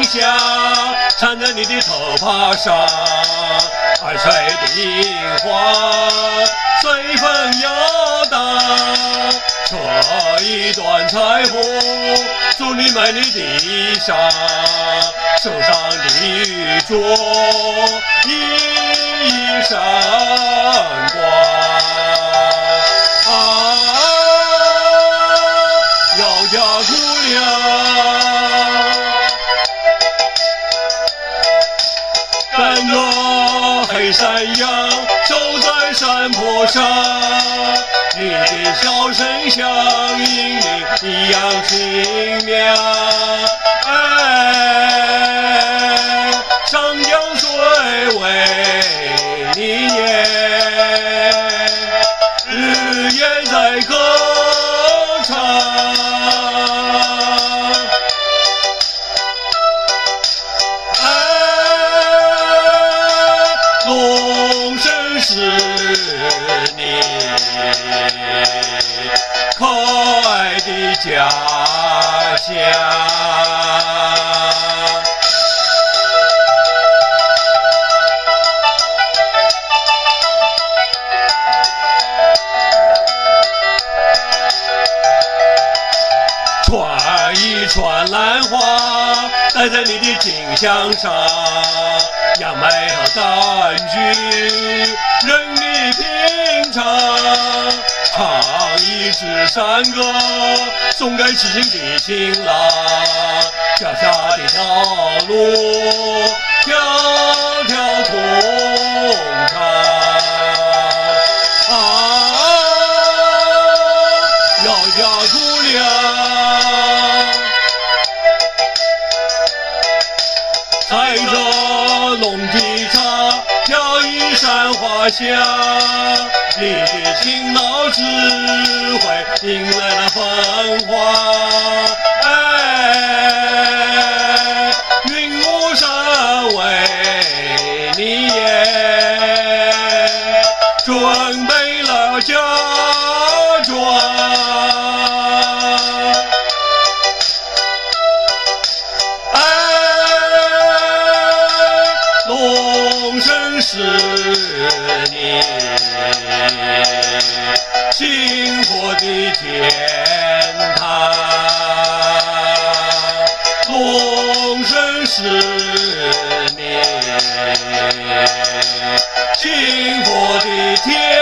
下，缠在你的头发上，爱水的樱花随风摇荡，这一段彩虹祝你美丽的衣裳，手上的玉镯熠熠闪光啊，窈窕姑娘赶着黑山羊走在山坡上，你的笑声像银铃一样清亮，哎，长江水为你演，日夜在歌唱。龙生是你可爱的家乡。串一串兰花戴在你的颈项上，杨梅和柑橘任你品尝，唱一支山歌送给痴情的情郎，脚下的条路条条通畅啊，窈窕姑娘踩着龙的茶飘逸山花香，你的勤劳智慧迎来了繁华，哎，云雾山为你演，准备了嫁妆。龙生是你幸福的天堂，龙生是你幸福的天堂。